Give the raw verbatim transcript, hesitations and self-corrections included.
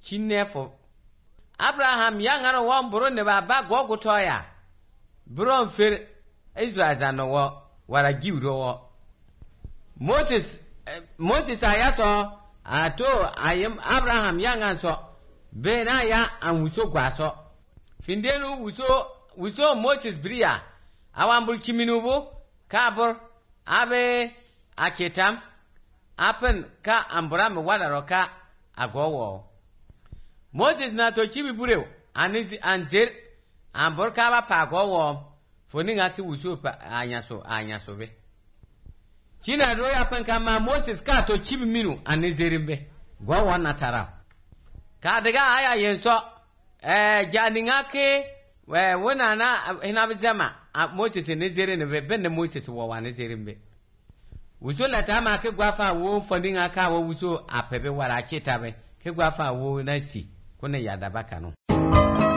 chinefo Abraham yangaro won buru ne baba gogo toya bron fer Israel zanowo wara giwro wo Moses eh, Moses ayaso ato ayem Abraham yanganso be na ya anwuso gwaso findenu wuso wuso Moses bria awambul chiminubu kabur abe aketam apen ka Abraham wala roka agowo Moses na to chibi burew anizi anzer ambor ka ba pa agowo foninga ki wuso pa anyaso anyaso be China do ya pen ka ma Moses ka to chibi minu anizerimbe gowo na tara ka daga aya yenso eh janinga ke we wona na hina bizama Moses ne zere ne be ben Moses wo wa ne zerimbe wuso la ta ma ke gwafa wo foninga ka wo wuso apebe wara chetabe ke gwafa wo na si kuna yada baka no